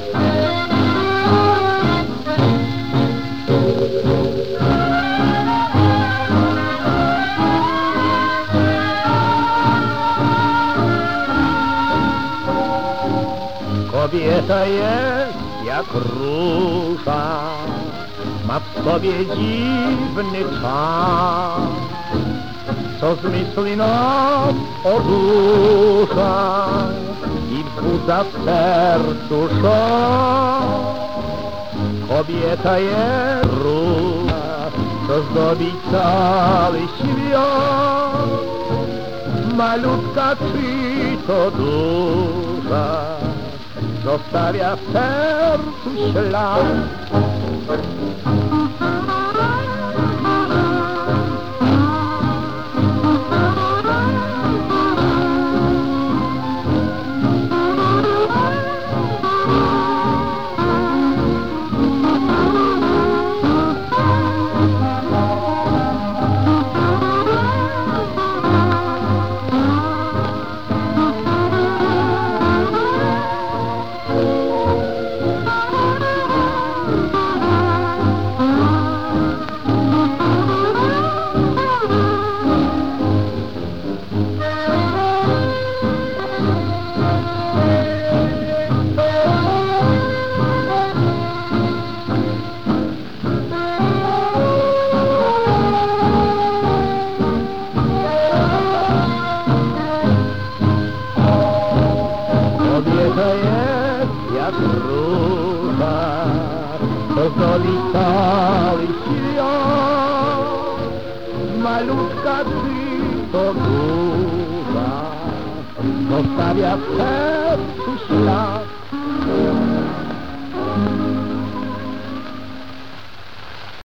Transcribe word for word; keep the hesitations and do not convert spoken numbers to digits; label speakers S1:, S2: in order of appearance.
S1: Kobieta jest jak róża, ma w sobie dziwny czar, co zmysły nas odurza i wzbudza w sercu żal. Kobieta jest róża, co zdobi cały świat, malutka czy to duża, zostawia w sercu ślad. Kobieta jest jak róża, co zdobi cały świat, malutka czy to duża, zostawia w sercu ślad.